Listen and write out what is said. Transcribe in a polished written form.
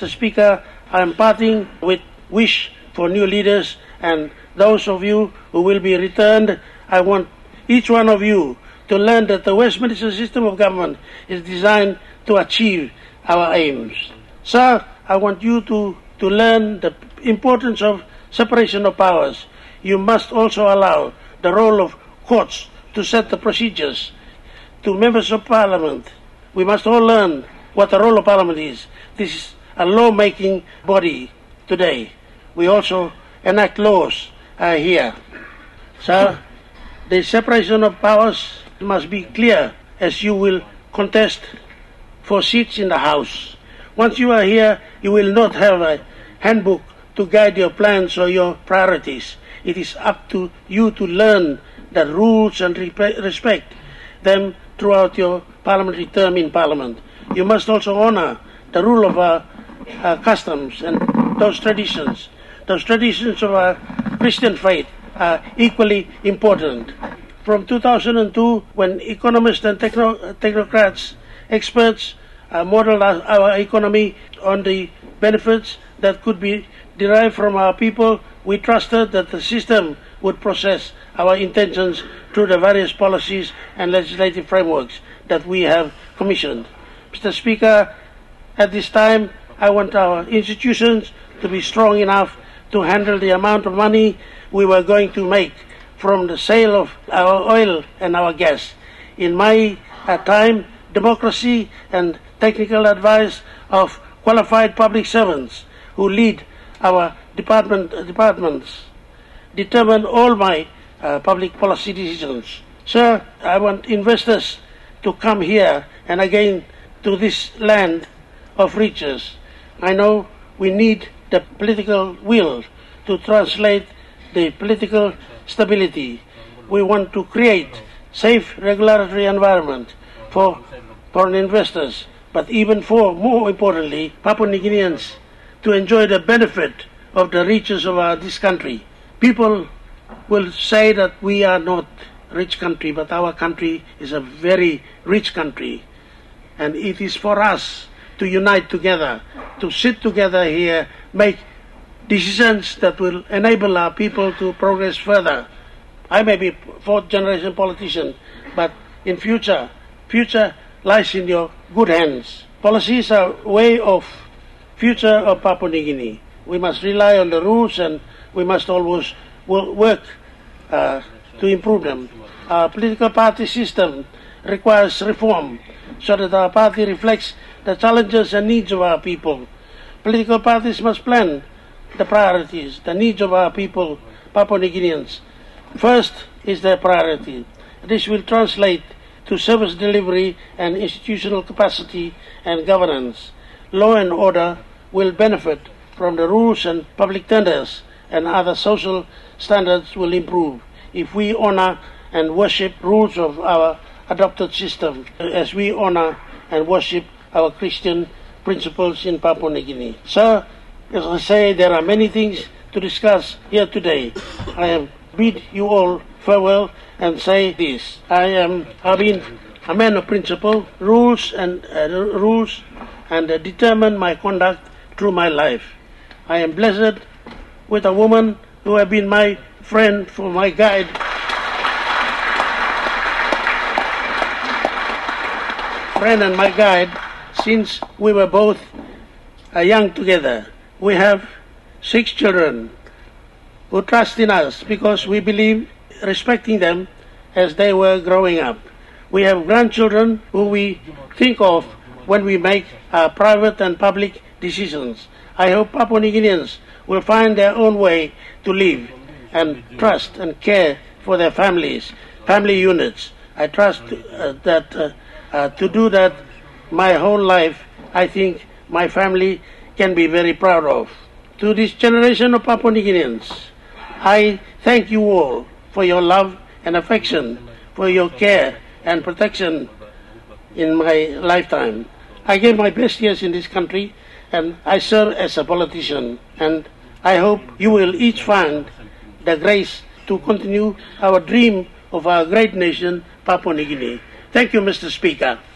Mr. Speaker, I am parting with wish for new leaders, and those of you who will be returned, I want each one of you to learn that the Westminster system of government is designed to achieve our aims. Sir, I want you to learn the importance of separation of powers. You must also allow the role of courts to set the procedures. To members of Parliament, we must all learn what the role of Parliament is. This is a law-making body today. We also enact laws here. Sir, the separation of powers must be clear as you will contest for seats in the House. Once you are here, you will not have a handbook to guide your plans or your priorities. It is up to you to learn the rules and respect them throughout your parliamentary term in Parliament. You must also honor the rule of our customs and those traditions. Those traditions of our Christian faith are equally important. From 2002, when economists and technocrats, experts modeled our economy on the benefits that could be derived from our people, we trusted that the system would process our intentions through the various policies and legislative frameworks that we have commissioned. Mr. Speaker, at this time, I want our institutions to be strong enough to handle the amount of money we were going to make from the sale of our oil and our gas. In my time, democracy and technical advice of qualified public servants who lead our departments determine all my public policy decisions. Sir, I want investors to come here and again to this land of riches. I know we need the political will to translate the political stability. We want to create safe regulatory environment for foreign investors, but even for, more importantly, Papua New Guineans to enjoy the benefit of the riches of this country. People will say that we are not a rich country, but our country is a very rich country. And it is for us to unite together, to sit together here, make decisions that will enable our people to progress further. I may be a fourth-generation politician, but in future lies in your good hands. Policies are a way of future of Papua New Guinea. We must rely on the rules, and we must always work to improve them. Our political party system requires reform so that our party reflects the challenges and needs of our people. Political parties must plan the priorities, the needs of our people, Papua New Guineans. First is their priority. This will translate to service delivery and institutional capacity and governance. Law and order will benefit from the rules, and public tenders and other social standards will improve if we honor and worship rules of our adopted system, as we honor and worship our Christian principles in Papua New Guinea. Sir, as I say, there are many things to discuss here today. I bid you all farewell and say this: I've been a man of principle, rules, and determine my conduct through my life. I am blessed with a woman who has been my friend, for my guide. Friend and my guide since we were both young together. We have 6 children who trust in us because we believe respecting them as they were growing up. We have grandchildren who we think of when we make private and public decisions. I hope Papua New Guineans will find their own way to live and trust and care for their families, family units. I trust that to do that my whole life, I think my family can be very proud of. To this generation of Papua New Guineans, I thank you all for your love and affection, for your care and protection in my lifetime. I gave my best years in this country, and I serve as a politician, and I hope you will each find the grace to continue our dream of our great nation, Papua New Guinea. Thank you, Mr. Speaker.